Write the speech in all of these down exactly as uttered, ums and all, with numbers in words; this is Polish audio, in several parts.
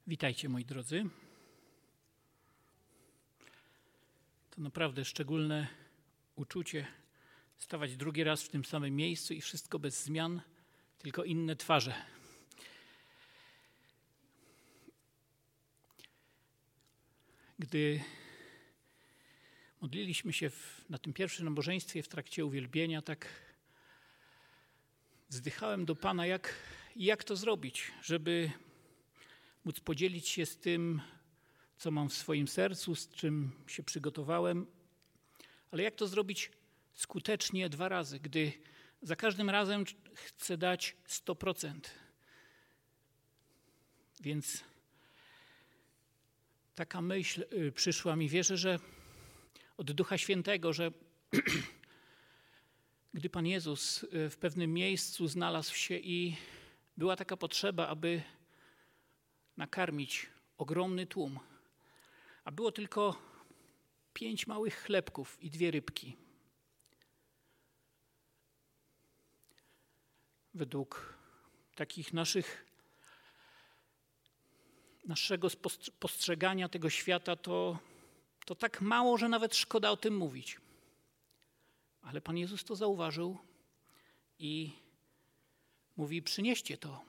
Witajcie, moi drodzy. To naprawdę szczególne uczucie stawać drugi raz w tym samym miejscu i wszystko bez zmian, tylko inne twarze. Gdy modliliśmy się w, na tym pierwszym nabożeństwie w trakcie uwielbienia, tak wzdychałem do Pana, jak, jak to zrobić, żeby móc podzielić się z tym, co mam w swoim sercu, z czym się przygotowałem, ale jak to zrobić skutecznie dwa razy, gdy za każdym razem chcę dać sto procent. Więc taka myśl przyszła mi, wierzę, że od Ducha Świętego, że gdy Pan Jezus w pewnym miejscu znalazł się i była taka potrzeba, aby nakarmić ogromny tłum, a było tylko pięć małych chlebków i dwie rybki. Według takich naszych, naszego postrzegania tego świata to, to tak mało, że nawet szkoda o tym mówić. Ale Pan Jezus to zauważył i mówi: przynieście to.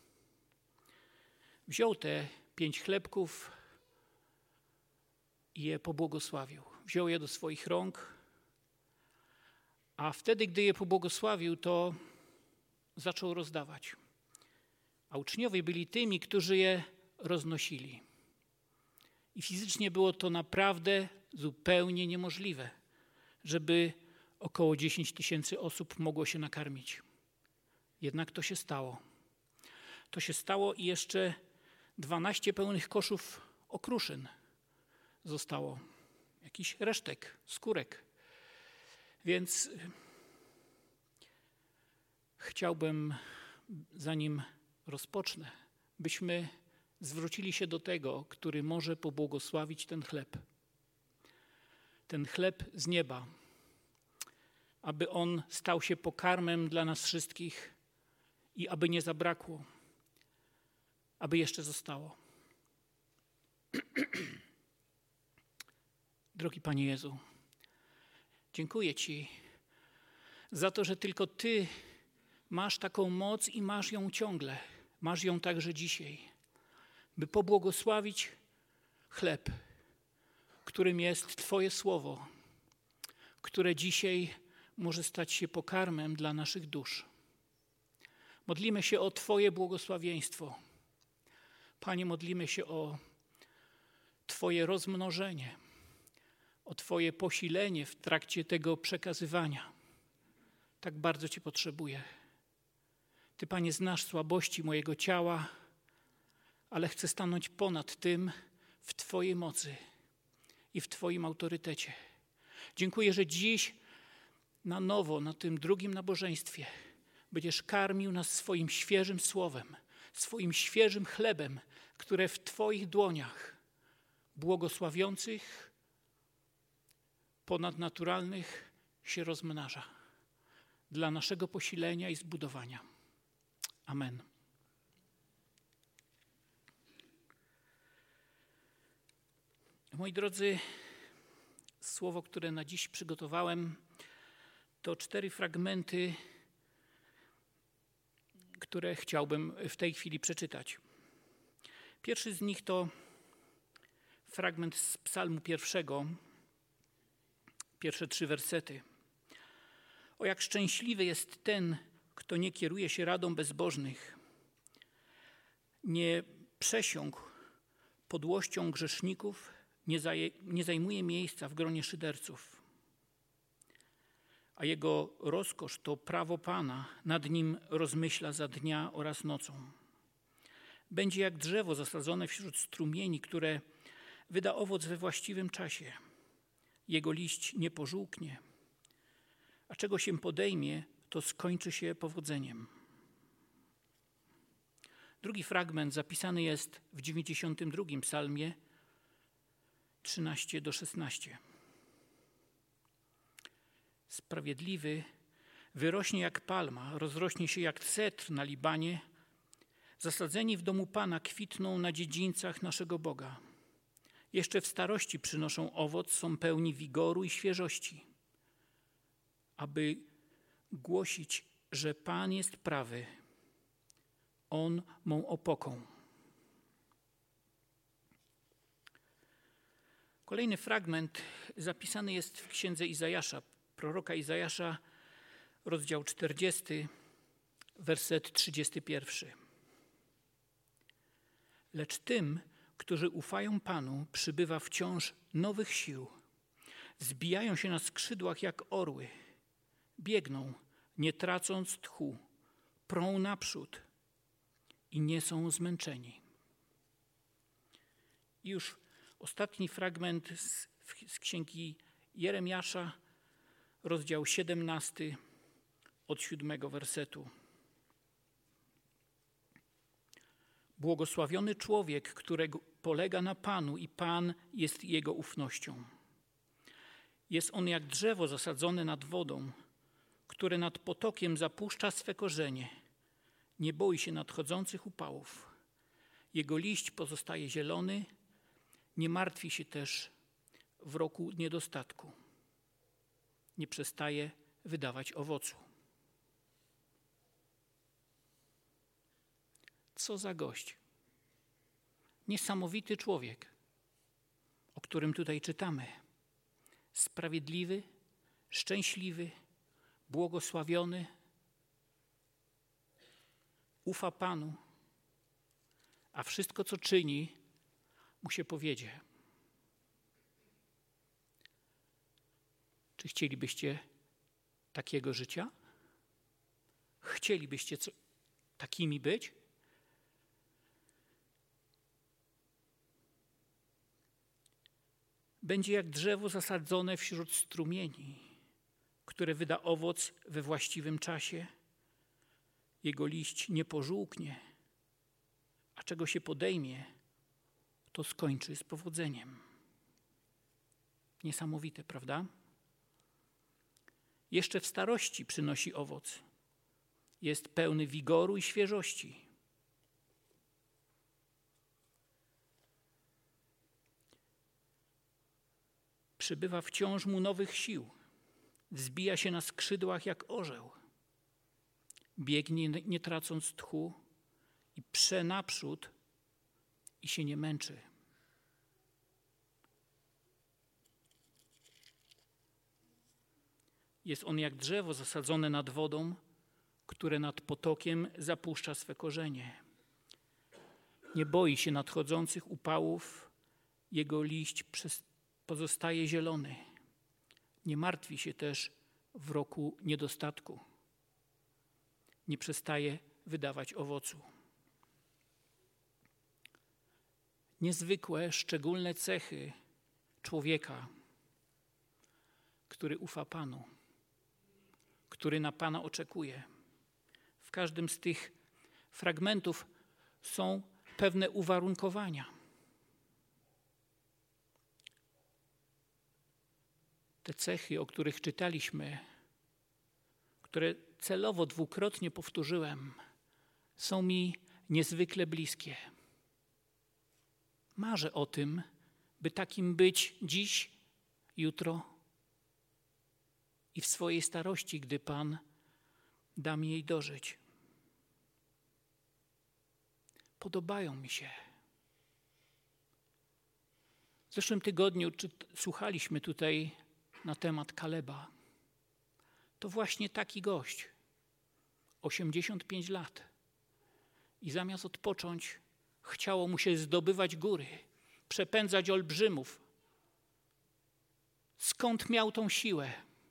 Wziął te pięć chlebków i je pobłogosławił. Wziął je do swoich rąk, a wtedy, gdy je pobłogosławił, to zaczął rozdawać. A uczniowie byli tymi, którzy je roznosili. I fizycznie było to naprawdę zupełnie niemożliwe, żeby około dziesięć tysięcy osób mogło się nakarmić. Jednak to się stało. To się stało i jeszcze dwanaście pełnych koszów okruszyn zostało. Jakiś resztek, skórek. Więc chciałbym, zanim rozpocznę, byśmy zwrócili się do tego, który może pobłogosławić ten chleb. Ten chleb z nieba, aby on stał się pokarmem dla nas wszystkich i aby nie zabrakło, aby jeszcze zostało. Drogi Panie Jezu, dziękuję Ci za to, że tylko Ty masz taką moc i masz ją ciągle. Masz ją także dzisiaj, by pobłogosławić chleb, którym jest Twoje słowo, które dzisiaj może stać się pokarmem dla naszych dusz. Modlimy się o Twoje błogosławieństwo. Panie, modlimy się o Twoje rozmnożenie, o Twoje posilenie w trakcie tego przekazywania. Tak bardzo Cię potrzebuję. Ty, Panie, znasz słabości mojego ciała, ale chcę stanąć ponad tym w Twojej mocy i w Twoim autorytecie. Dziękuję, że dziś na nowo, na tym drugim nabożeństwie będziesz karmił nas swoim świeżym słowem, swoim świeżym chlebem, które w Twoich dłoniach, błogosławiących, ponadnaturalnych, się rozmnaża dla naszego posilenia i zbudowania. Amen. Moi drodzy, słowo, które na dziś przygotowałem, to cztery fragmenty, które chciałbym w tej chwili przeczytać. Pierwszy z nich to fragment z Psalmu pierwszego, pierwsze trzy wersety. O, jak szczęśliwy jest ten, kto nie kieruje się radą bezbożnych, nie przesiąkł podłością grzeszników, nie, zaje, nie zajmuje miejsca w gronie szyderców. A jego rozkosz to prawo Pana, nad nim rozmyśla za dnia oraz nocą. Będzie jak drzewo zasadzone wśród strumieni, które wyda owoc we właściwym czasie. Jego liść nie pożółknie, a czego się podejmie, to skończy się powodzeniem. Drugi fragment zapisany jest w dziewięćdziesiątym drugim psalmie, trzynaście do szesnastu. Sprawiedliwy wyrośnie jak palma, rozrośnie się jak cedr na Libanie, Zasadzeni w domu Pana kwitną na dziedzińcach naszego Boga. Jeszcze w starości przynoszą owoc, są pełni wigoru i świeżości, aby głosić, że Pan jest prawy, On mą opoką. Kolejny fragment zapisany jest w księdze Izajasza, proroka Izajasza, rozdział czterdziesty, werset trzydziesty pierwszy. Lecz tym, którzy ufają Panu, przybywa wciąż nowych sił. Zbijają się na skrzydłach jak orły. Biegną, nie tracąc tchu. Prą naprzód i nie są zmęczeni. I już ostatni fragment z, z księgi Jeremiasza, rozdział siedemnasty, od siódmego wersetu. Błogosławiony człowiek, którego polega na Panu i Pan jest jego ufnością. Jest on jak drzewo zasadzone nad wodą, które nad potokiem zapuszcza swe korzenie. Nie boi się nadchodzących upałów. Jego liść pozostaje zielony, nie martwi się też w roku niedostatku. Nie przestaje wydawać owocu. Co za gość. Niesamowity człowiek, o którym tutaj czytamy. Sprawiedliwy, szczęśliwy, błogosławiony, ufa Panu, a wszystko, co czyni, mu się powiedzie. Czy chcielibyście takiego życia? Chcielibyście co, takimi być? Będzie jak drzewo zasadzone wśród strumieni, które wyda owoc we właściwym czasie. Jego liść nie pożółknie, a czego się podejmie, to skończy z powodzeniem. Niesamowite, prawda? Jeszcze w starości przynosi owoc. Jest pełny wigoru i świeżości. Przybywa wciąż mu nowych sił. Wzbija się na skrzydłach jak orzeł. Biegnie nie tracąc tchu i prze naprzód i się nie męczy. Jest on jak drzewo zasadzone nad wodą, które nad potokiem zapuszcza swe korzenie. Nie boi się nadchodzących upałów, jego liść pozostaje zielony. Nie martwi się też w roku niedostatku. Nie przestaje wydawać owocu. Niezwykłe, szczególne cechy człowieka, który ufa Panu, który na Pana oczekuje. W każdym z tych fragmentów są pewne uwarunkowania. Te cechy, o których czytaliśmy, które celowo dwukrotnie powtórzyłem, są mi niezwykle bliskie. Marzę o tym, by takim być dziś, jutro i w swojej starości, gdy Pan da mi jej dożyć. Podobają mi się. W zeszłym tygodniu czy, słuchaliśmy tutaj na temat Kaleba. To właśnie taki gość, osiemdziesiąt pięć lat. I zamiast odpocząć, chciało mu się zdobywać góry, przepędzać olbrzymów. Skąd miał tą siłę?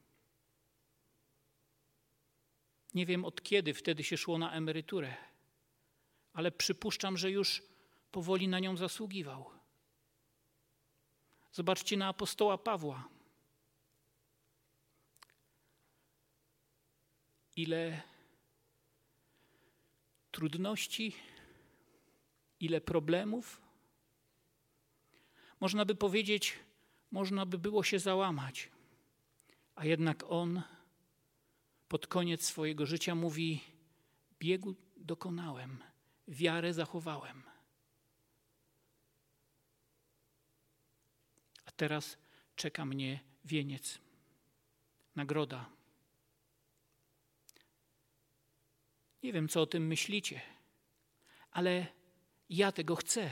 Nie wiem, od kiedy wtedy się szło na emeryturę, ale przypuszczam, że już powoli na nią zasługiwał. Zobaczcie na apostoła Pawła. Ile trudności, ile problemów. Można by powiedzieć, można by było się załamać, a jednak on pod koniec swojego życia mówi: biegu dokonałem, wiarę zachowałem. A teraz czeka mnie wieniec, nagroda. Nie wiem, co o tym myślicie, ale ja tego chcę.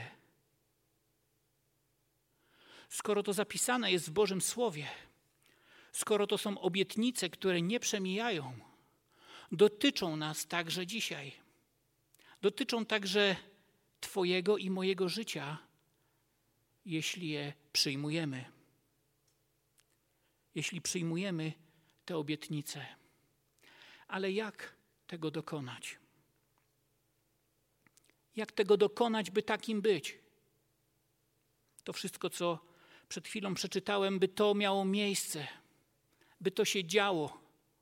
Skoro to zapisane jest w Bożym Słowie, skoro to są obietnice, które nie przemijają, dotyczą nas także dzisiaj. Dotyczą także Twojego i mojego życia, jeśli je przyjmujemy. Jeśli przyjmujemy te obietnice. Ale jak tego dokonać? Jak tego dokonać, by takim być? To wszystko, co przed chwilą przeczytałem, by to miało miejsce, by to się działo.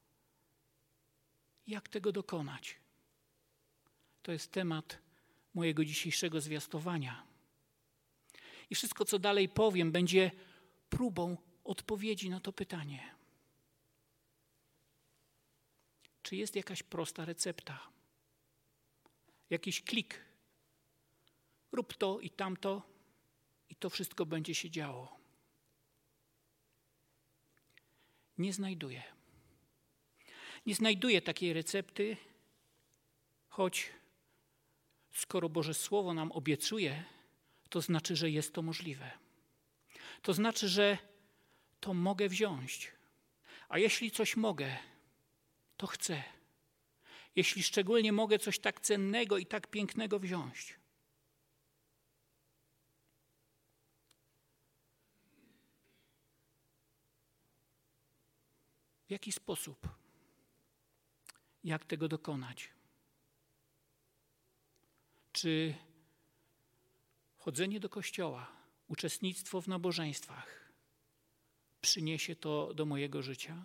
Jak tego dokonać? To jest temat mojego dzisiejszego zwiastowania. I wszystko, co dalej powiem, będzie próbą odpowiedzi na to pytanie. Czy jest jakaś prosta recepta? Jakiś klik? Rób to i tamto i to wszystko będzie się działo. Nie znajduję. Nie znajduję takiej recepty, choć skoro Boże Słowo nam obiecuje, to znaczy, że jest to możliwe. To znaczy, że to mogę wziąć. A jeśli coś mogę, to chcę. Jeśli szczególnie mogę coś tak cennego i tak pięknego wziąć. W jaki sposób? Jak tego dokonać? Czy chodzenie do kościoła, uczestnictwo w nabożeństwach przyniesie to do mojego życia?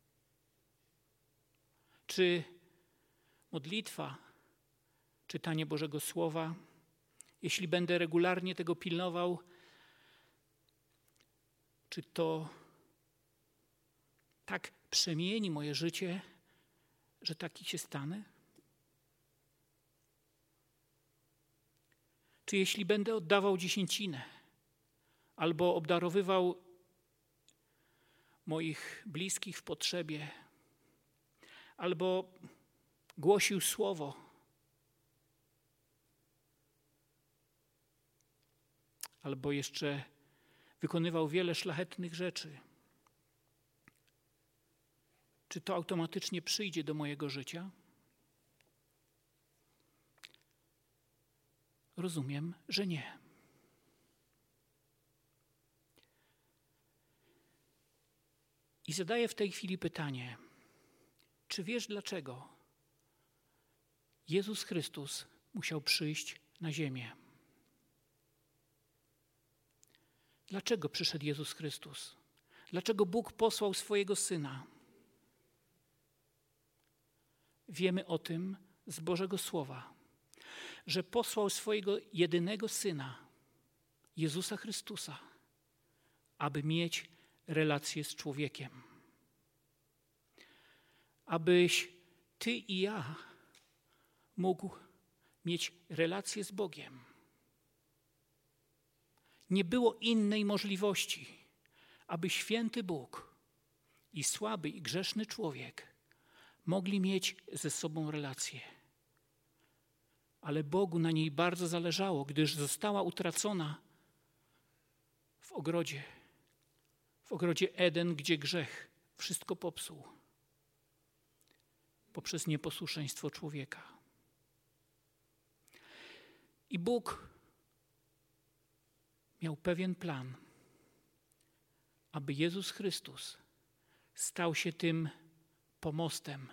Czy modlitwa, czytanie Bożego Słowa, jeśli będę regularnie tego pilnował, czy to tak przemieni moje życie, że taki się stanę? Czy jeśli będę oddawał dziesięcinę albo obdarowywał moich bliskich w potrzebie, albo głosił słowo, albo jeszcze wykonywał wiele szlachetnych rzeczy, czy to automatycznie przyjdzie do mojego życia? Rozumiem, że nie. I zadaję w tej chwili pytanie, czy wiesz dlaczego Jezus Chrystus musiał przyjść na ziemię? Dlaczego przyszedł Jezus Chrystus? Dlaczego Bóg posłał swojego Syna? Wiemy o tym z Bożego Słowa, że posłał swojego jedynego Syna, Jezusa Chrystusa, aby mieć relację z człowiekiem. Abyś ty i ja mógł mieć relację z Bogiem. Nie było innej możliwości, aby święty Bóg i słaby i grzeszny człowiek mogli mieć ze sobą relację. Ale Bogu na niej bardzo zależało, gdyż została utracona w ogrodzie, w ogrodzie Eden, gdzie grzech wszystko popsuł poprzez nieposłuszeństwo człowieka. I Bóg miał pewien plan, aby Jezus Chrystus stał się tym pomostem,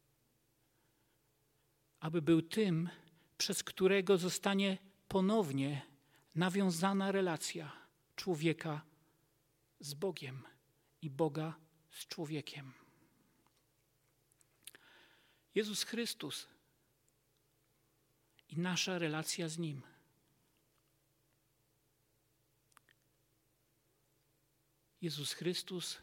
aby był tym, przez którego zostanie ponownie nawiązana relacja człowieka z Bogiem i Boga z człowiekiem. Jezus Chrystus i nasza relacja z Nim. Jezus Chrystus,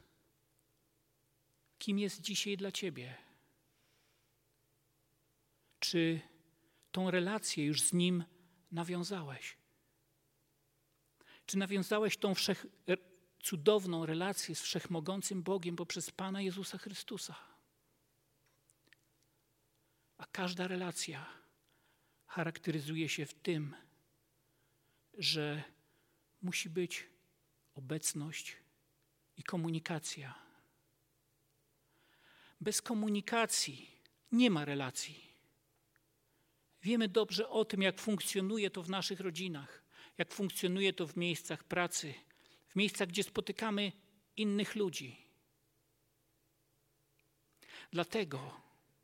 kim jest dzisiaj dla Ciebie? Czy tą relację już z Nim nawiązałeś? Czy nawiązałeś tą wszech, cudowną relację z Wszechmogącym Bogiem poprzez Pana Jezusa Chrystusa? A każda relacja charakteryzuje się w tym, że musi być obecność i komunikacja. Bez komunikacji nie ma relacji. Wiemy dobrze o tym, jak funkcjonuje to w naszych rodzinach, jak funkcjonuje to w miejscach pracy, w miejscach, gdzie spotykamy innych ludzi. Dlatego,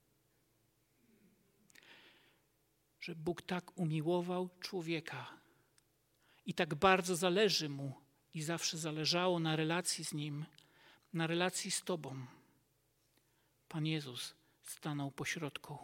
że Bóg tak umiłował człowieka i tak bardzo zależy Mu i zawsze zależało na relacji z Nim, na relacji z Tobą. Pan Jezus stanął pośrodku.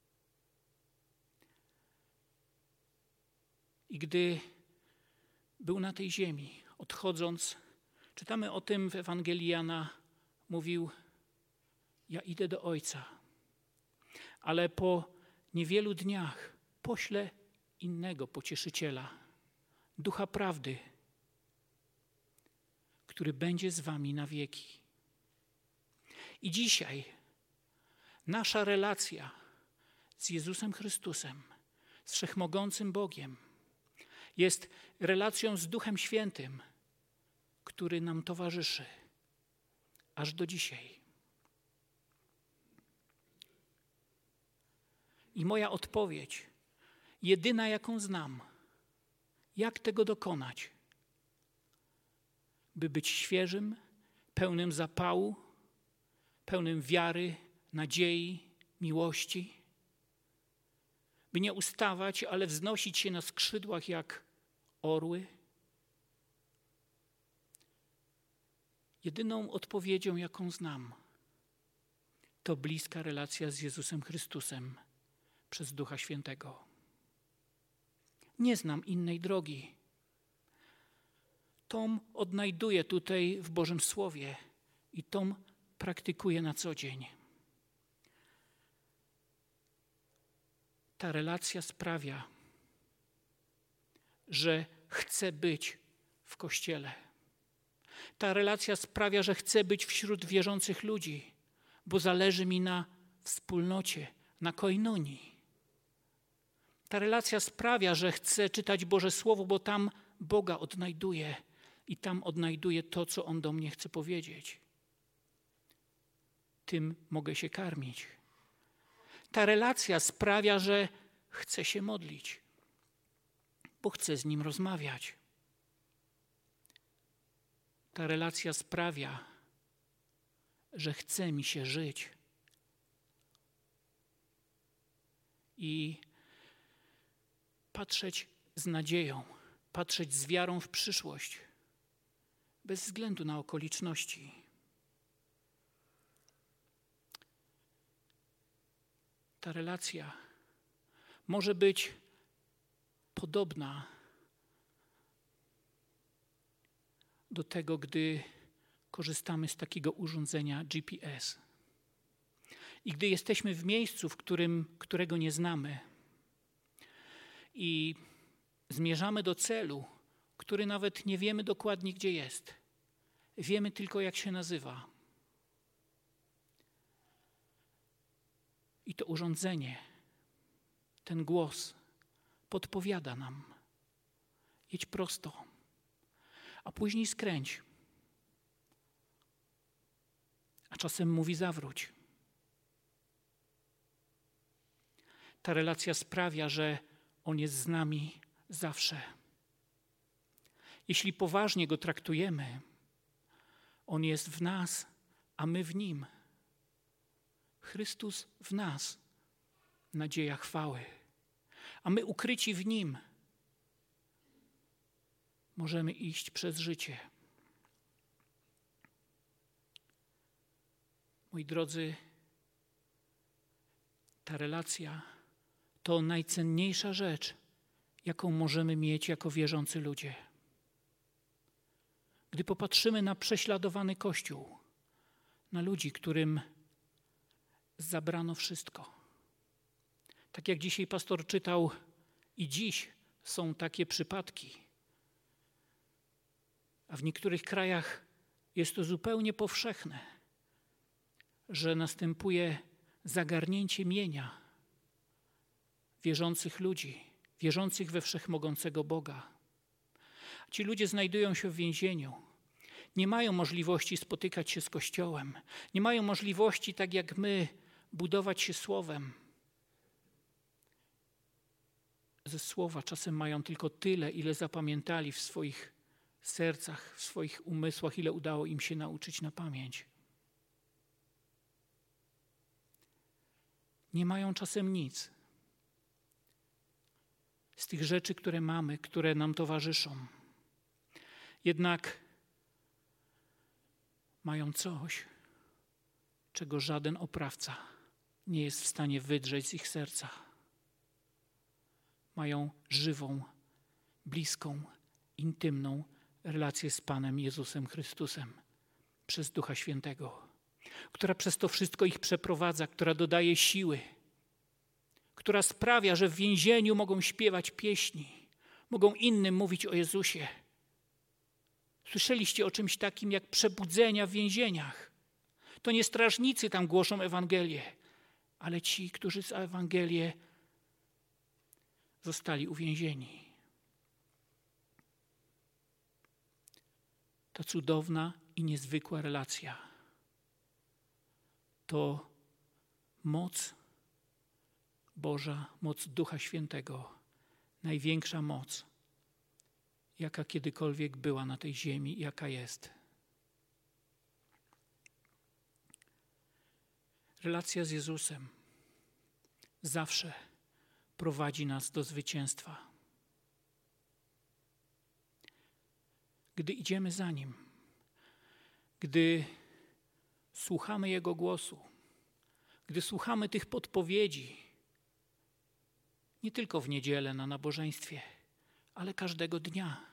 I gdy był na tej ziemi, odchodząc, czytamy o tym w Ewangelii Jana, mówił: ja idę do Ojca, ale po niewielu dniach poślę innego pocieszyciela, Ducha Prawdy, który będzie z wami na wieki. I dzisiaj nasza relacja z Jezusem Chrystusem, z Wszechmogącym Bogiem, jest relacją z Duchem Świętym, który nam towarzyszy aż do dzisiaj. I moja odpowiedź, jedyna jaką znam, jak tego dokonać, by być świeżym, pełnym zapału, pełnym wiary, nadziei, miłości, by nie ustawać, ale wznosić się na skrzydłach jak orły. Jedyną odpowiedzią, jaką znam, to bliska relacja z Jezusem Chrystusem przez Ducha Świętego. Nie znam innej drogi. Tą odnajduję tutaj w Bożym Słowie i tą praktykuję na co dzień. Ta relacja sprawia, że chcę być w Kościele. Ta relacja sprawia, że chcę być wśród wierzących ludzi, bo zależy mi na wspólnocie, na koinonii. Ta relacja sprawia, że chcę czytać Boże Słowo, bo tam Boga odnajduję i tam odnajduję to, co On do mnie chce powiedzieć. Tym mogę się karmić. Ta relacja sprawia, że chcę się modlić, bo chcę z Nim rozmawiać. Ta relacja sprawia, że chce mi się żyć. I patrzeć z nadzieją, patrzeć z wiarą w przyszłość, bez względu na okoliczności. Ta relacja może być podobna do tego, gdy korzystamy z takiego urządzenia G P S. I gdy jesteśmy w miejscu, w którym, którego nie znamy i zmierzamy do celu, który nawet nie wiemy dokładnie, gdzie jest. Wiemy tylko, jak się nazywa. I to urządzenie, ten głos podpowiada nam: jedź prosto, a później skręć. A czasem mówi: zawróć. Ta relacja sprawia, że On jest z nami zawsze. Jeśli poważnie Go traktujemy, On jest w nas, a my w Nim. Chrystus w nas, nadzieja chwały, a my ukryci w Nim możemy iść przez życie. Moi drodzy, ta relacja to najcenniejsza rzecz, jaką możemy mieć jako wierzący ludzie. Gdy popatrzymy na prześladowany Kościół, na ludzi, którym zabrano wszystko, Tak jak dzisiaj pastor czytał, i dziś są takie przypadki. A w niektórych krajach jest to zupełnie powszechne, że następuje zagarnięcie mienia wierzących ludzi, wierzących we wszechmogącego Boga. Ci ludzie znajdują się w więzieniu. Nie mają możliwości spotykać się z Kościołem. Nie mają możliwości, tak jak my, budować się słowem. Ze słowa czasem mają tylko tyle, ile zapamiętali w swoich sercach, w swoich umysłach, ile udało im się nauczyć na pamięć. Nie mają czasem nic z tych rzeczy, które mamy, które nam towarzyszą. Jednak mają coś, czego żaden oprawca nie jest w stanie wydrzeć z ich serca. Mają żywą, bliską, intymną relację z Panem Jezusem Chrystusem przez Ducha Świętego, która przez to wszystko ich przeprowadza, która dodaje siły, która sprawia, że w więzieniu mogą śpiewać pieśni, mogą innym mówić o Jezusie. Słyszeliście o czymś takim jak przebudzenia w więzieniach. To nie strażnicy tam głoszą Ewangelię, ale ci, którzy z Ewangelię zostali uwięzieni. To cudowna i niezwykła relacja. To moc Boża, moc Ducha Świętego, największa moc, jaka kiedykolwiek była na tej ziemi, jaka jest. Relacja z Jezusem zawsze prowadzi nas do zwycięstwa. Gdy idziemy za Nim, gdy słuchamy Jego głosu, gdy słuchamy tych podpowiedzi, nie tylko w niedzielę na nabożeństwie, ale każdego dnia.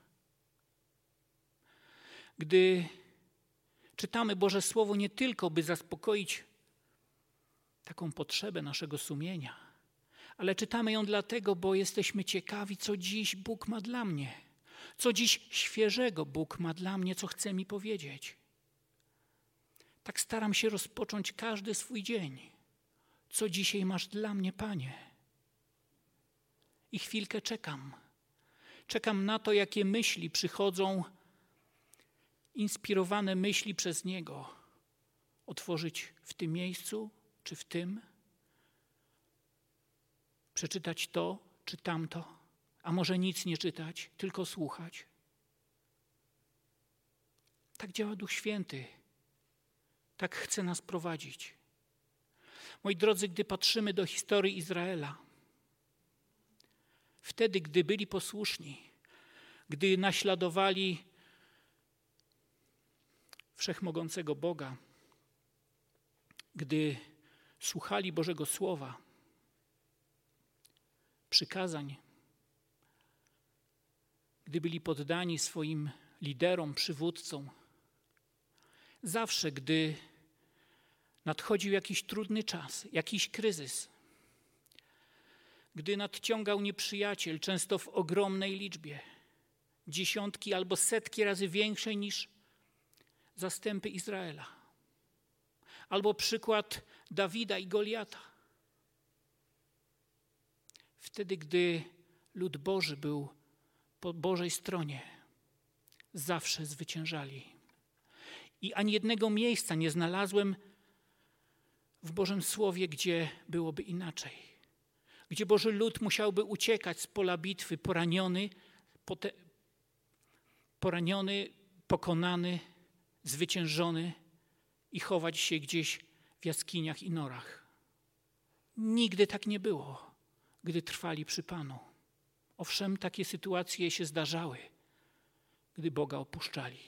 Gdy czytamy Boże Słowo nie tylko, by zaspokoić taką potrzebę naszego sumienia, ale czytamy ją dlatego, bo jesteśmy ciekawi, co dziś Bóg ma dla mnie, co dziś świeżego Bóg ma dla mnie, co chce mi powiedzieć. Tak staram się rozpocząć każdy swój dzień. Co dzisiaj masz dla mnie, Panie? I chwilkę czekam. Czekam na to, jakie myśli przychodzą, inspirowane myśli przez Niego, otworzyć w tym miejscu, czy w tym, przeczytać to, czy tamto, a może nic nie czytać, tylko słuchać. Tak działa Duch Święty. Tak chce nas prowadzić. Moi drodzy, gdy patrzymy do historii Izraela, wtedy, gdy byli posłuszni, gdy naśladowali wszechmogącego Boga, gdy słuchali Bożego Słowa, przykazań, gdy byli poddani swoim liderom, przywódcom, zawsze, gdy nadchodził jakiś trudny czas, jakiś kryzys, gdy nadciągał nieprzyjaciel, często w ogromnej liczbie, dziesiątki albo setki razy większej niż zastępy Izraela, albo przykład Dawida i Goliata. Wtedy, gdy lud Boży był po Bożej stronie, zawsze zwyciężali. I ani jednego miejsca nie znalazłem w Bożym Słowie, gdzie byłoby inaczej. Gdzie Boży lud musiałby uciekać z pola bitwy poraniony, pote, poraniony, pokonany, zwyciężony i chować się gdzieś w jaskiniach i norach. Nigdy tak nie było, gdy trwali przy Panu. Owszem, takie sytuacje się zdarzały, gdy Boga opuszczali.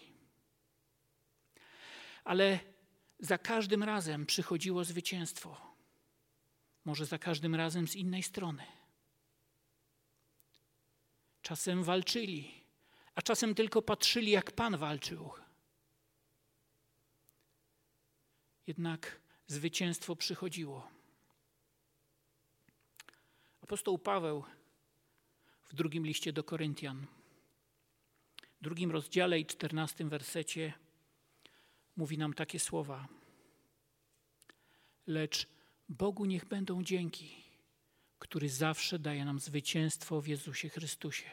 Ale za każdym razem przychodziło zwycięstwo. Może za każdym razem z innej strony. Czasem walczyli, a czasem tylko patrzyli, jak Pan walczył. Jednak zwycięstwo przychodziło. Apostoł Paweł w drugim liście do Koryntian, w drugim rozdziale i czternastym wersecie mówi nam takie słowa. Lecz Bogu niech będą dzięki, który zawsze daje nam zwycięstwo w Jezusie Chrystusie.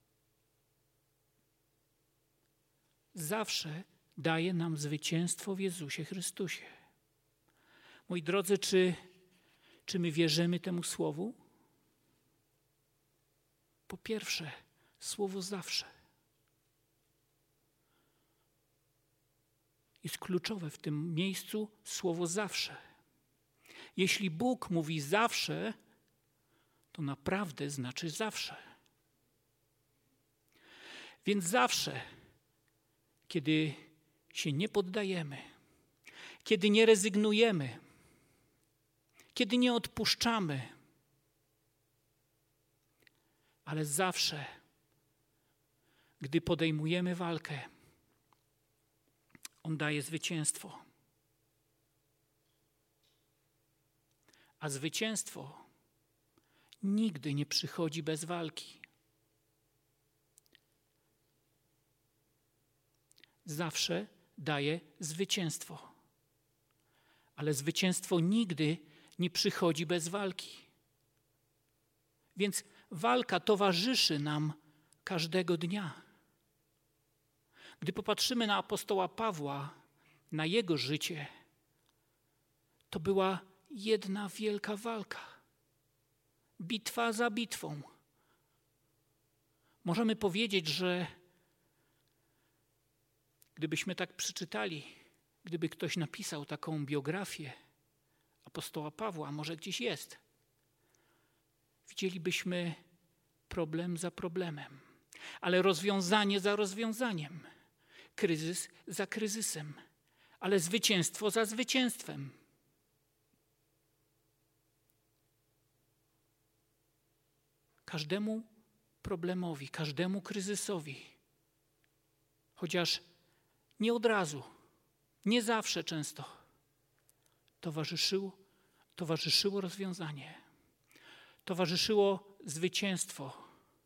Zawsze daje nam zwycięstwo w Jezusie Chrystusie. Moi drodzy, czy, czy my wierzymy temu słowu? Po pierwsze, słowo zawsze jest kluczowe w tym miejscu, słowo zawsze. Jeśli Bóg mówi zawsze, to naprawdę znaczy zawsze. Więc zawsze, kiedy się nie poddajemy, kiedy nie rezygnujemy, kiedy nie odpuszczamy, ale zawsze, gdy podejmujemy walkę, On daje zwycięstwo. A zwycięstwo nigdy nie przychodzi bez walki. Zawsze daje zwycięstwo. Ale zwycięstwo nigdy nie przychodzi bez walki. Więc walka towarzyszy nam każdego dnia. Gdy popatrzymy na apostoła Pawła, na jego życie, to była jedna wielka walka. Bitwa za bitwą. Możemy powiedzieć, że gdybyśmy tak przeczytali, gdyby ktoś napisał taką biografię apostoła Pawła, może gdzieś jest, widzielibyśmy problem za problemem, ale rozwiązanie za rozwiązaniem, kryzys za kryzysem, ale zwycięstwo za zwycięstwem. Każdemu problemowi, każdemu kryzysowi, chociaż nie od razu, nie zawsze często, towarzyszyło, towarzyszyło rozwiązanie, towarzyszyło zwycięstwo.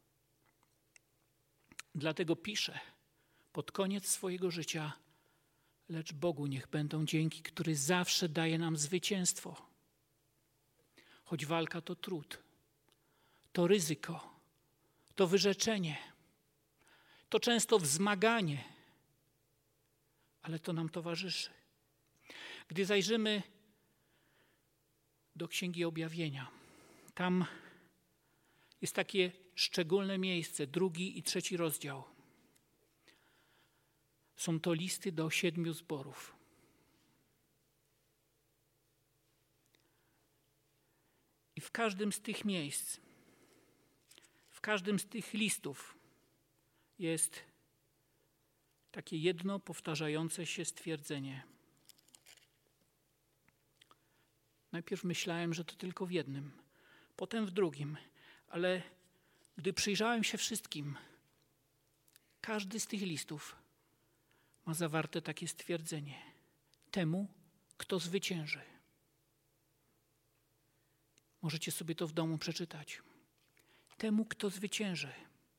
Dlatego pisze pod koniec swojego życia, lecz Bogu niech będą dzięki, który zawsze daje nam zwycięstwo. Choć walka to trud, to ryzyko, to wyrzeczenie, to często wzmaganie, ale to nam towarzyszy. Gdy zajrzymy do Księgi Objawienia, tam jest takie szczególne miejsce, drugi i trzeci rozdział. Są to listy do siedmiu zborów. I w każdym z tych miejsc, w każdym z tych listów jest takie jedno powtarzające się stwierdzenie. Najpierw myślałem, że to tylko w jednym, potem w drugim, ale gdy przyjrzałem się wszystkim, każdy z tych listów ma zawarte takie stwierdzenie. Temu, kto zwycięży. Możecie sobie to w domu przeczytać. Temu, kto zwycięży.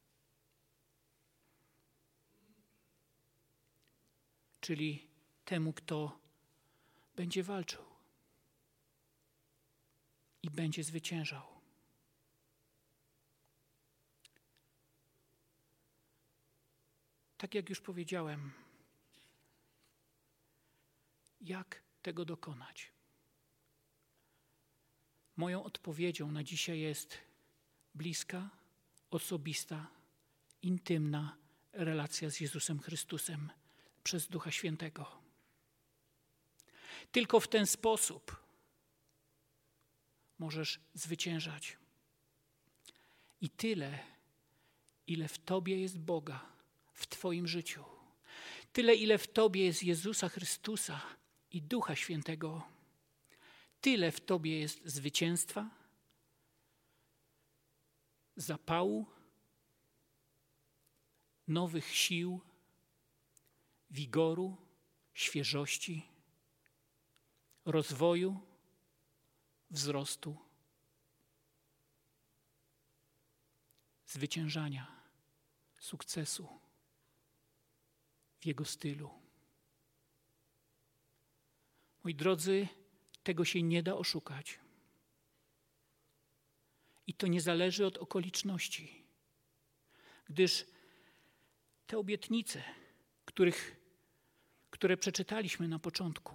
Czyli temu, kto będzie walczył i będzie zwyciężał. Tak jak już powiedziałem, jak tego dokonać? Moją odpowiedzią na dzisiaj jest bliska, osobista, intymna relacja z Jezusem Chrystusem przez Ducha Świętego. Tylko w ten sposób możesz zwyciężać. I tyle, ile w Tobie jest Boga, w Twoim życiu, tyle, ile w Tobie jest Jezusa Chrystusa i Ducha Świętego, tyle w Tobie jest zwycięstwa, zapału, nowych sił, wigoru, świeżości, rozwoju, wzrostu. zwyciężania, sukcesu w Jego stylu. Moi drodzy, tego się nie da oszukać. I to nie zależy od okoliczności, gdyż te obietnice, których, które przeczytaliśmy na początku,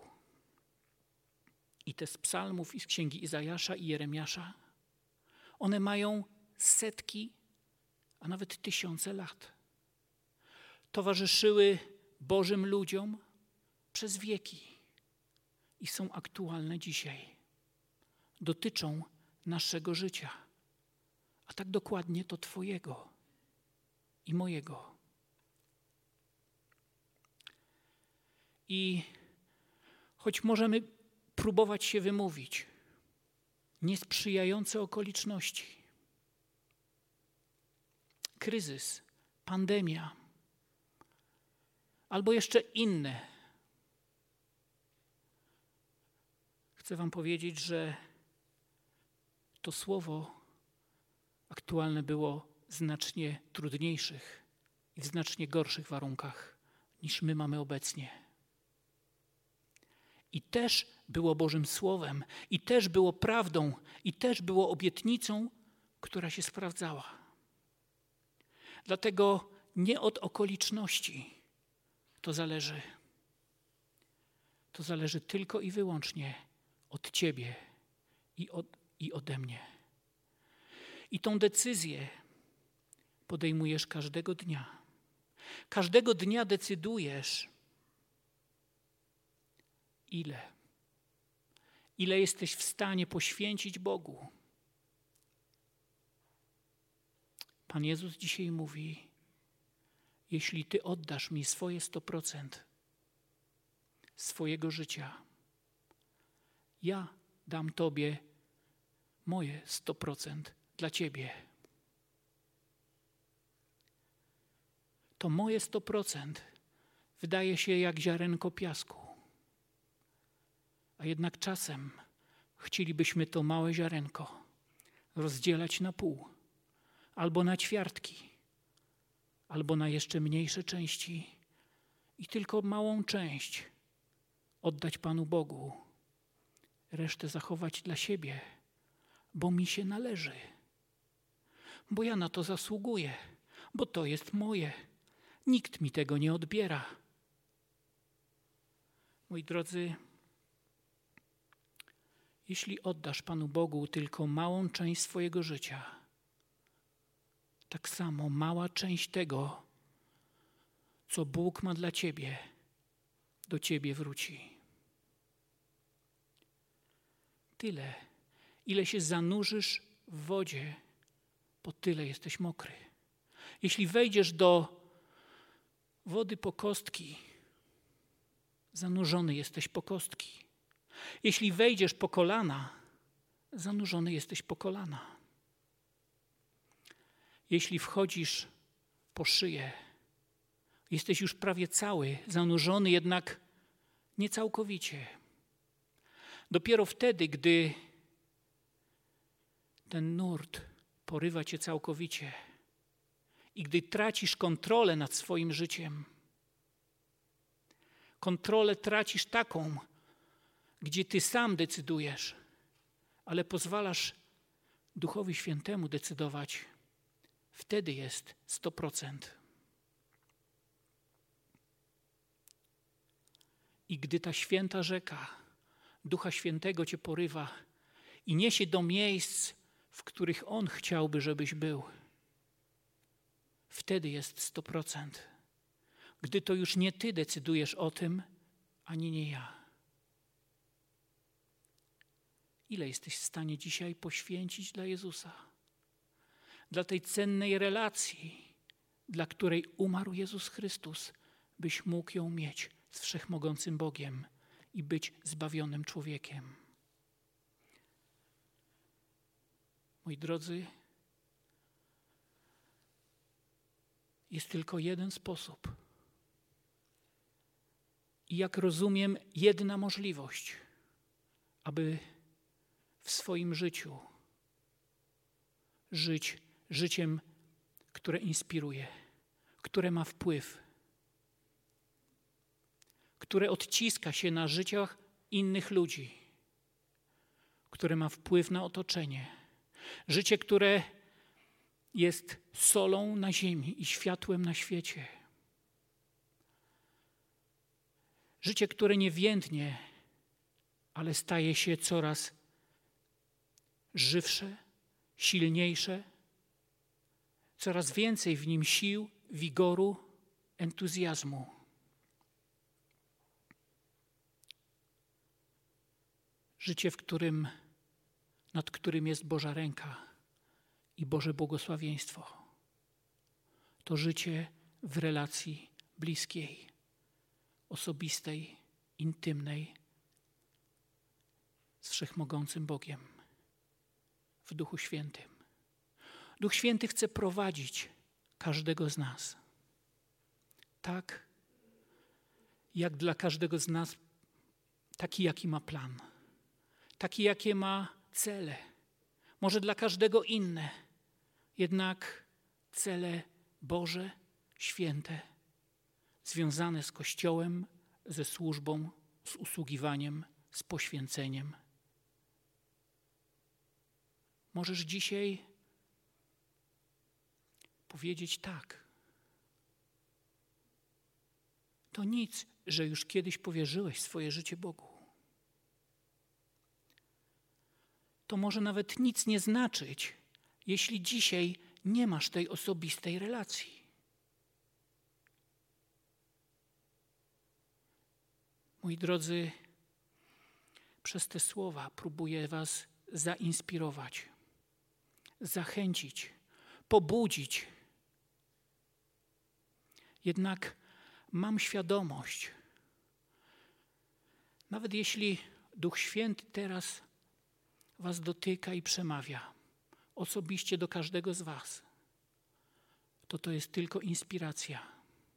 i te z psalmów, i z księgi Izajasza i Jeremiasza, one mają setki, a nawet tysiące lat. Towarzyszyły Bożym ludziom przez wieki i są aktualne dzisiaj. Dotyczą naszego życia, a tak dokładnie to Twojego i mojego. I choć możemy próbować się wymówić, niesprzyjające okoliczności, kryzys, pandemia, albo jeszcze inne. Chcę wam powiedzieć, że to słowo aktualne było w znacznie trudniejszych i w znacznie gorszych warunkach, niż my mamy obecnie. I też było Bożym Słowem, i też było prawdą, i też było obietnicą, która się sprawdzała. Dlatego nie od okoliczności to zależy. To zależy tylko i wyłącznie od Ciebie i, od, i ode mnie. I tą decyzję podejmujesz każdego dnia. Każdego dnia decydujesz, ile. Ile jesteś w stanie poświęcić Bogu. Pan Jezus dzisiaj mówi, jeśli Ty oddasz mi swoje sto procent swojego życia, ja dam Tobie moje sto procent dla Ciebie. To moje sto procent wydaje się jak ziarenko piasku. A jednak czasem chcielibyśmy to małe ziarenko rozdzielać na pół, albo na ćwiartki, albo na jeszcze mniejsze części i tylko małą część oddać Panu Bogu, resztę zachować dla siebie, bo mi się należy, bo ja na to zasługuję, bo to jest moje. Nikt mi tego nie odbiera. Moi drodzy, jeśli oddasz Panu Bogu tylko małą część swojego życia, tak samo mała część tego, co Bóg ma dla Ciebie, do Ciebie wróci. Tyle, ile się zanurzysz w wodzie, po tyle jesteś mokry. Jeśli wejdziesz do wody po kostki, zanurzony jesteś po kostki. Jeśli wejdziesz po kolana, zanurzony jesteś po kolana. Jeśli wchodzisz po szyję, jesteś już prawie cały, zanurzony, jednak nie całkowicie. Dopiero wtedy, gdy ten nurt porywa cię całkowicie i gdy tracisz kontrolę nad swoim życiem, kontrolę tracisz taką, gdzie ty sam decydujesz, ale pozwalasz Duchowi Świętemu decydować, wtedy jest sto procent. I gdy ta święta rzeka Ducha Świętego cię porywa i niesie do miejsc, w których On chciałby, żebyś był, wtedy jest sto procent. Gdy to już nie ty decydujesz o tym, ani nie ja. Ile jesteś w stanie dzisiaj poświęcić dla Jezusa? Dla tej cennej relacji, dla której umarł Jezus Chrystus, byś mógł ją mieć z Wszechmogącym Bogiem i być zbawionym człowiekiem. Moi drodzy, jest tylko jeden sposób i jak rozumiem, jedna możliwość, aby w swoim życiu żyć życiem które inspiruje, które ma wpływ, które odciska się na życiach innych ludzi, które ma wpływ na otoczenie. Życie, które jest solą na ziemi i światłem na świecie. Życie, które nie więdnie, ale staje się coraz żywsze, silniejsze, coraz więcej w nim sił, wigoru, entuzjazmu. Życie, w którym, nad którym jest Boża ręka i Boże błogosławieństwo. To życie w relacji bliskiej, osobistej, intymnej z Wszechmogącym Bogiem w Duchu Świętym. Duch Święty chce prowadzić każdego z nas. Tak, jak dla każdego z nas, taki jaki ma plan, taki jakie ma cele. Może dla każdego inne, jednak cele Boże, święte, związane z Kościołem, ze służbą, z usługiwaniem, z poświęceniem. Możesz dzisiaj powiedzieć tak. To nic, że już kiedyś powierzyłeś swoje życie Bogu. To może nawet nic nie znaczyć, jeśli dzisiaj nie masz tej osobistej relacji. Moi drodzy, przez te słowa próbuję was zainspirować, zachęcić, pobudzić. Jednak mam świadomość, nawet jeśli Duch Święty teraz was dotyka i przemawia, osobiście do każdego z was, to to jest tylko inspiracja.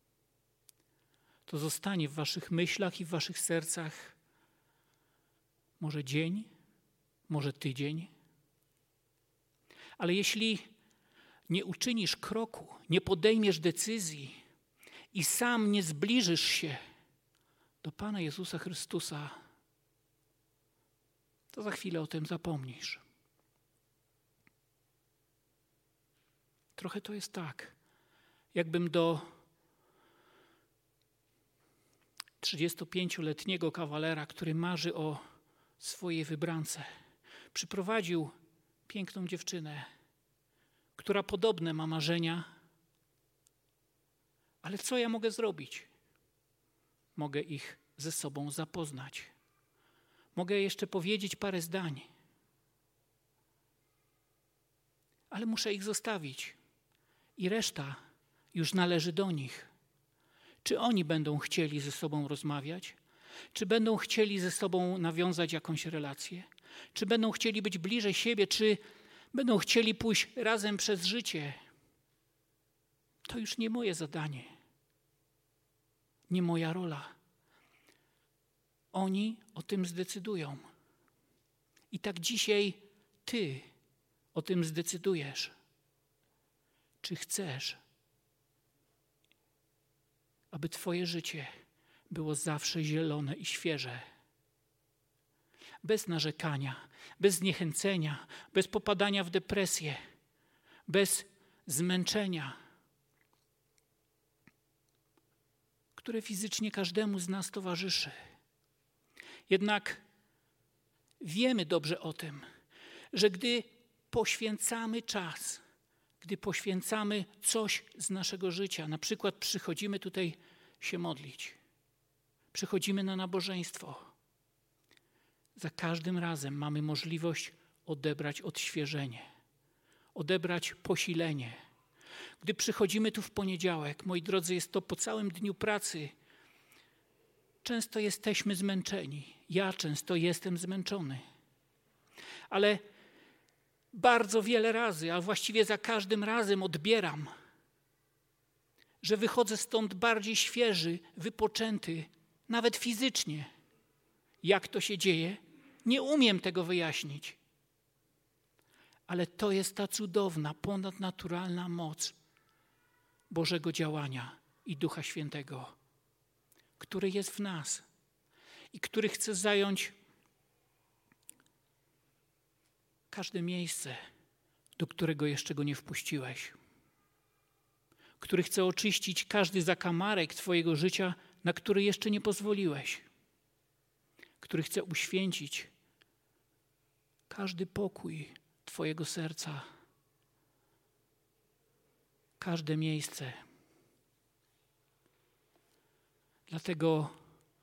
To zostanie w waszych myślach i w waszych sercach może dzień, może tydzień. Ale jeśli nie uczynisz kroku, nie podejmiesz decyzji i sam nie zbliżysz się do Pana Jezusa Chrystusa, to za chwilę o tym zapomnisz. Trochę to jest tak, jakbym do trzydziestopięcioletniego kawalera, który marzy o swojej wybrance, przyprowadził piękną dziewczynę, która podobne ma marzenia, ale co ja mogę zrobić? Mogę ich ze sobą zapoznać. Mogę jeszcze powiedzieć parę zdań, ale muszę ich zostawić i reszta już należy do nich. Czy oni będą chcieli ze sobą rozmawiać? Czy będą chcieli ze sobą nawiązać jakąś relację? Czy będą chcieli być bliżej siebie? Czy będą chcieli pójść razem przez życie? To już nie moje zadanie, nie moja rola. Oni o tym zdecydują. I tak dzisiaj ty o tym zdecydujesz. Czy chcesz, aby twoje życie było zawsze zielone i świeże? Bez narzekania, bez zniechęcenia, bez popadania w depresję, bez zmęczenia, które fizycznie każdemu z nas towarzyszy. Jednak wiemy dobrze o tym, że gdy poświęcamy czas, gdy poświęcamy coś z naszego życia, na przykład przychodzimy tutaj się modlić, przychodzimy na nabożeństwo, za każdym razem mamy możliwość odebrać odświeżenie, odebrać posilenie. Gdy przychodzimy tu w poniedziałek, moi drodzy, jest to po całym dniu pracy, często jesteśmy zmęczeni. Ja często jestem zmęczony. Ale bardzo wiele razy, a właściwie za każdym razem odbieram, że wychodzę stąd bardziej świeży, wypoczęty, nawet fizycznie. Jak to się dzieje? Nie umiem tego wyjaśnić. Ale to jest ta cudowna, ponadnaturalna moc Bożego działania i Ducha Świętego, który jest w nas i który chce zająć każde miejsce, do którego jeszcze Go nie wpuściłeś. Który chce oczyścić każdy zakamarek Twojego życia, na który jeszcze nie pozwoliłeś. Który chce uświęcić każdy pokój Twojego serca, każde miejsce. Dlatego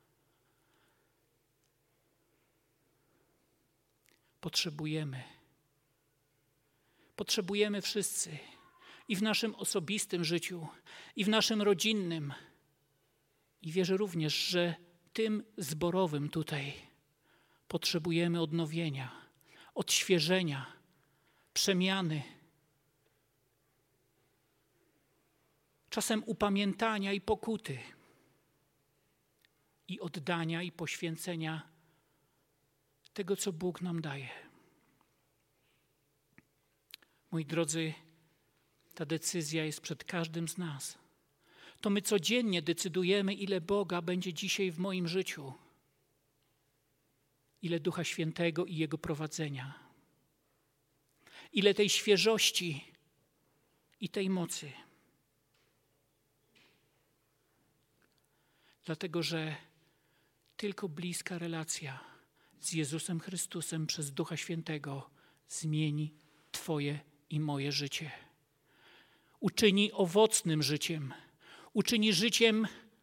potrzebujemy, potrzebujemy wszyscy i w naszym osobistym życiu, i w naszym rodzinnym, i wierzę również, że tym zborowym tutaj potrzebujemy odnowienia, odświeżenia, przemiany, czasem upamiętania i pokuty, i oddania i poświęcenia tego, co Bóg nam daje. Moi drodzy, ta decyzja jest przed każdym z nas. To my codziennie decydujemy, ile Boga będzie dzisiaj w moim życiu, ile Ducha Świętego i Jego prowadzenia, ile tej świeżości i tej mocy. Dlatego, że tylko bliska relacja z Jezusem Chrystusem przez Ducha Świętego zmieni Twoje i moje życie. Uczyni owocnym życiem, uczyni życiem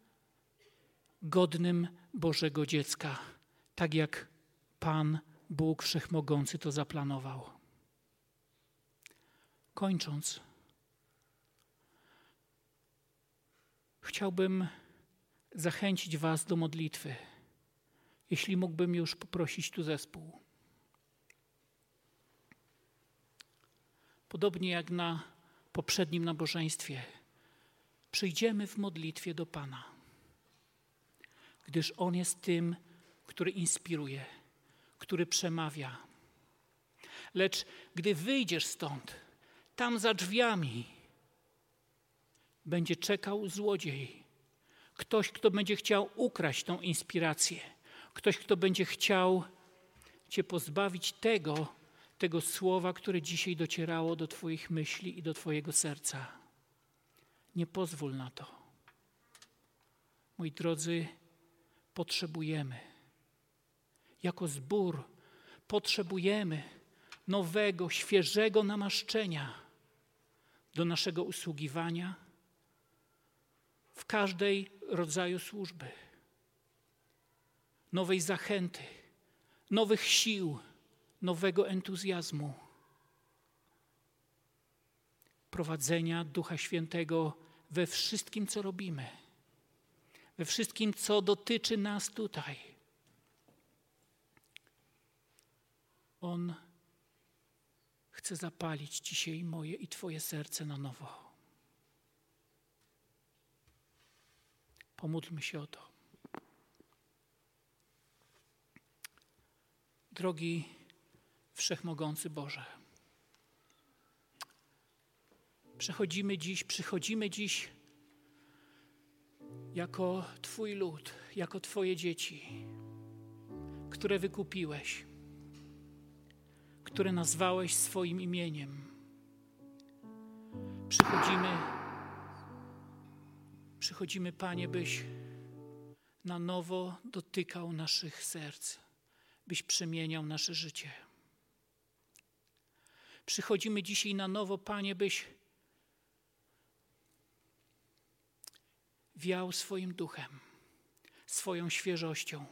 godnym Bożego dziecka, tak jak Pan Bóg Wszechmogący to zaplanował. Kończąc, chciałbym zachęcić Was do modlitwy. Jeśli mógłbym już poprosić tu zespół. Podobnie jak na poprzednim nabożeństwie, przyjdziemy w modlitwie do Pana, gdyż On jest tym, który inspiruje, który przemawia. Lecz gdy wyjdziesz stąd, tam za drzwiami będzie czekał złodziej, ktoś, kto będzie chciał ukraść tą inspirację, ktoś, kto będzie chciał Cię pozbawić tego, tego słowa, które dzisiaj docierało do Twoich myśli i do Twojego serca. Nie pozwól na to. Moi drodzy, potrzebujemy, jako zbór, potrzebujemy nowego, świeżego namaszczenia do naszego usługiwania w każdej rodzaju służby. Nowej zachęty, nowych sił, nowego entuzjazmu. Prowadzenia Ducha Świętego we wszystkim, co robimy. We wszystkim, co dotyczy nas tutaj. On chce zapalić dzisiaj moje i Twoje serce na nowo. Pomódlmy się o to. Drogi Wszechmogący Boże, przechodzimy dziś, przychodzimy dziś jako Twój lud, jako Twoje dzieci, które wykupiłeś, które nazwałeś swoim imieniem. Przychodzimy, przychodzimy, Panie, byś na nowo dotykał naszych serc, byś przemieniał nasze życie. Przychodzimy dzisiaj na nowo, Panie, byś wiał swoim duchem, swoją świeżością.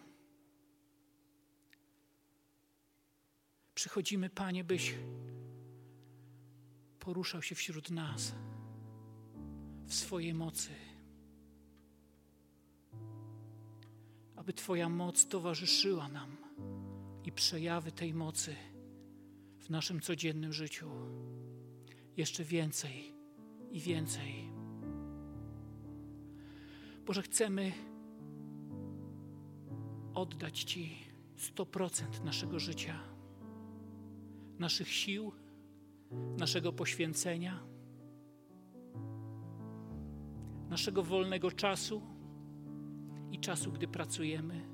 Przychodzimy, Panie, byś poruszał się wśród nas w swojej mocy. Aby Twoja moc towarzyszyła nam i przejawy tej mocy w naszym codziennym życiu. Jeszcze więcej i więcej. Boże, chcemy oddać Ci sto procent naszego życia, naszych sił, naszego poświęcenia. naszego wolnego czasu i czasu, gdy pracujemy.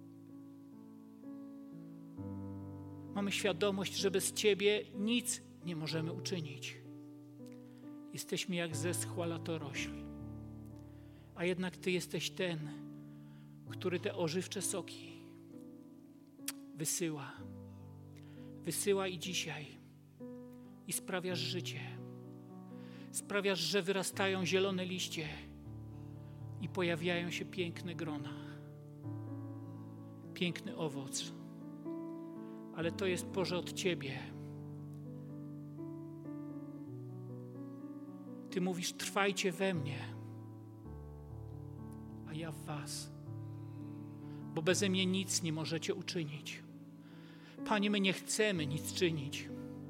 Mamy świadomość, że bez Ciebie nic nie możemy uczynić. Jesteśmy jak zeschła latorośl. A jednak Ty jesteś ten, który te ożywcze soki wysyła. Wysyła i dzisiaj. I sprawiasz życie. Sprawiasz, że wyrastają zielone liście i pojawiają się piękne grona. Piękny owoc. Ale to jest porze od Ciebie. Ty mówisz, trwajcie we mnie, a ja w was. Bo beze mnie nic nie możecie uczynić. Panie, my nie chcemy nic czynić,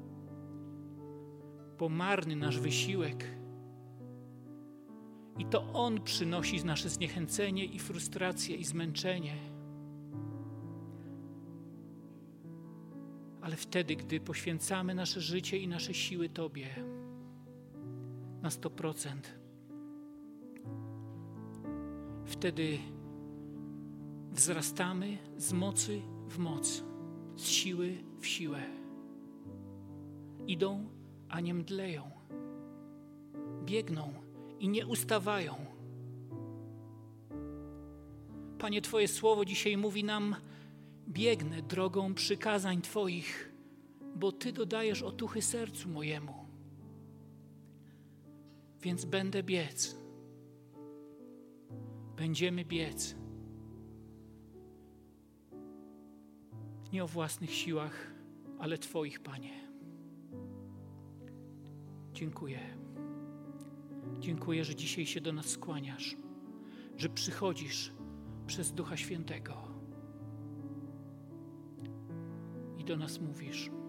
bo marny nasz wysiłek i to On przynosi nasze zniechęcenie i frustrację i zmęczenie. Ale wtedy, gdy poświęcamy nasze życie i nasze siły Tobie na sto procent, wtedy wzrastamy z mocy w moc, z siły w siłę. Idą, a nie mdleją. Biegną i nie ustawają. Panie, Twoje słowo dzisiaj mówi nam: biegnę drogą przykazań Twoich, bo Ty dodajesz otuchy sercu mojemu. Więc będę biec. Będziemy biec. Nie o własnych siłach, ale Twoich, Panie. Dziękuję. Dziękuję, że dzisiaj się do nas skłaniasz, że przychodzisz przez Ducha Świętego i do nas mówisz.